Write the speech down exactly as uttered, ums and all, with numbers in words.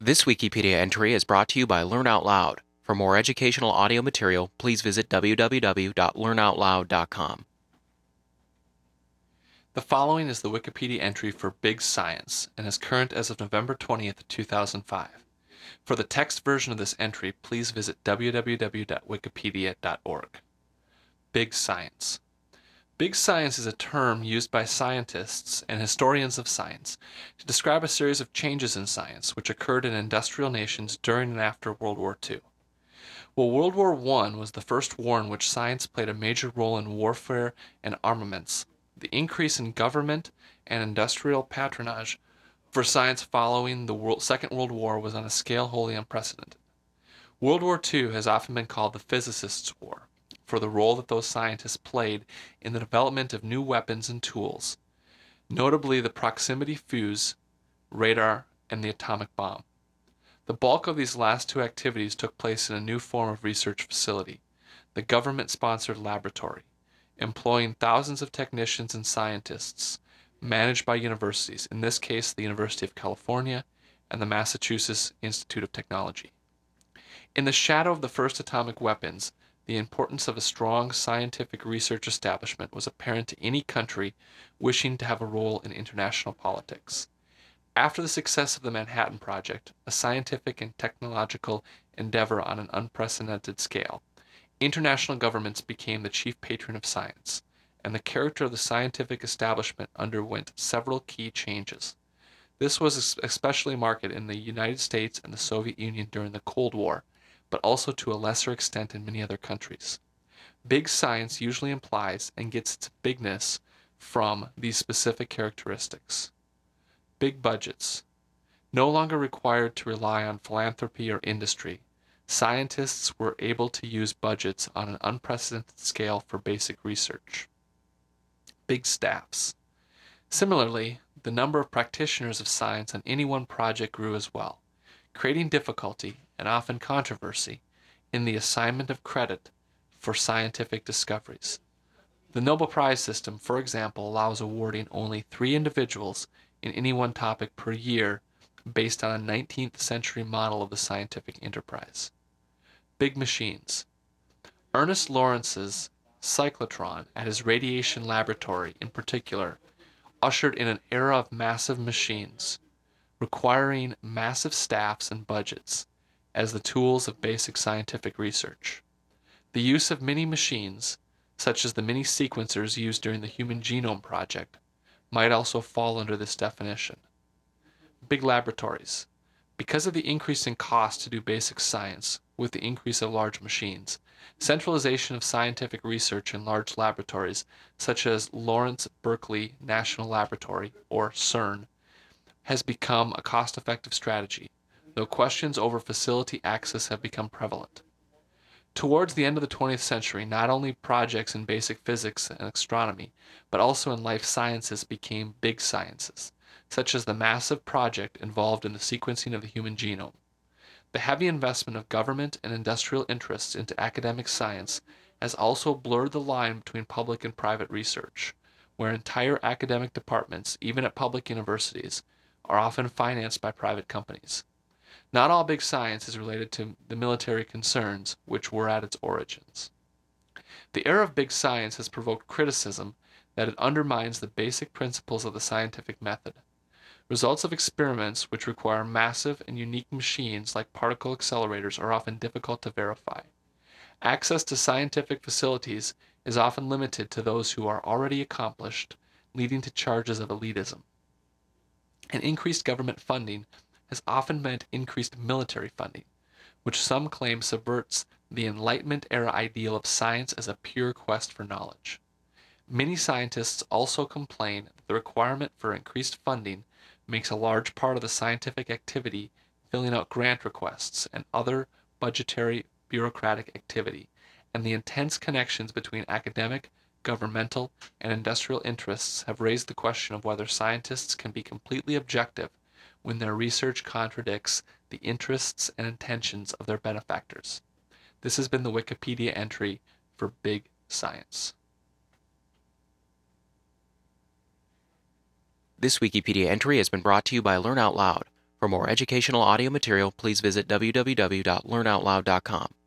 This Wikipedia entry is brought to you by Learn Out Loud. For more educational audio material, please visit w w w dot learn out loud dot com. The following is the Wikipedia entry for Big Science and is current as of November twentieth, two thousand five. For the text version of this entry, please visit w w w dot wikipedia dot org. Big Science. Big science is a term used by scientists and historians of science to describe a series of changes in science which occurred in industrial nations during and after World War Two. While World War One was the first war in which science played a major role in warfare and armaments, the increase in government and industrial patronage for science following the World, Second World War was on a scale wholly unprecedented. World War Two has often been called the physicists' war for the role that those scientists played in the development of new weapons and tools, notably the proximity fuse, radar, and the atomic bomb. The bulk of these last two activities took place in a new form of research facility, the government-sponsored laboratory, employing thousands of technicians and scientists, managed by universities, in this case the University of California and the Massachusetts Institute of Technology. In the shadow of the first atomic weapons, the importance of a strong scientific research establishment was apparent to any country wishing to have a role in international politics. After the success of the Manhattan Project, a scientific and technological endeavor on an unprecedented scale, international governments became the chief patron of science, and the character of the scientific establishment underwent several key changes. This was especially marked in the United States and the Soviet Union during the Cold War, but also to a lesser extent in many other countries. Big science usually implies and gets its bigness from these specific characteristics. Big budgets. No longer required to rely on philanthropy or industry, scientists were able to use budgets on an unprecedented scale for basic research. Big staffs. Similarly, the number of practitioners of science on any one project grew as well, creating difficulty and often controversy in the assignment of credit for scientific discoveries. The Nobel Prize system, for example, allows awarding only three individuals in any one topic per year based on a nineteenth century model of the scientific enterprise. Big machines. Ernest Lawrence's cyclotron at his radiation laboratory in particular ushered in an era of massive machines, requiring massive staffs and budgets as the tools of basic scientific research. The use of many machines, such as the many sequencers used during the Human Genome Project, might also fall under this definition. Big laboratories. Because of the increase in cost to do basic science with the increase of large machines, centralization of scientific research in large laboratories, such as Lawrence Berkeley National Laboratory, or CERN, has become a cost-effective strategy, though questions over facility access have become prevalent. Towards the end of the twentieth century, not only projects in basic physics and astronomy, but also in life sciences became big sciences, such as the massive project involved in the sequencing of the human genome. The heavy investment of government and industrial interests into academic science has also blurred the line between public and private research, where entire academic departments, even at public universities, are often financed by private companies. Not all big science is related to the military concerns which were at its origins. The era of big science has provoked criticism that it undermines the basic principles of the scientific method. Results of experiments which require massive and unique machines like particle accelerators are often difficult to verify. Access to scientific facilities is often limited to those who are already accomplished, leading to charges of elitism. And increased government funding has often meant increased military funding, which some claim subverts the Enlightenment era ideal of science as a pure quest for knowledge. Many scientists also complain that the requirement for increased funding makes a large part of the scientific activity filling out grant requests and other budgetary bureaucratic activity, and the intense connections between academic, governmental, and industrial interests have raised the question of whether scientists can be completely objective when their research contradicts the interests and intentions of their benefactors. This has been the Wikipedia entry for Big Science. This Wikipedia entry has been brought to you by Learn Out Loud. For more educational audio material, please visit w w w dot learn out loud dot com.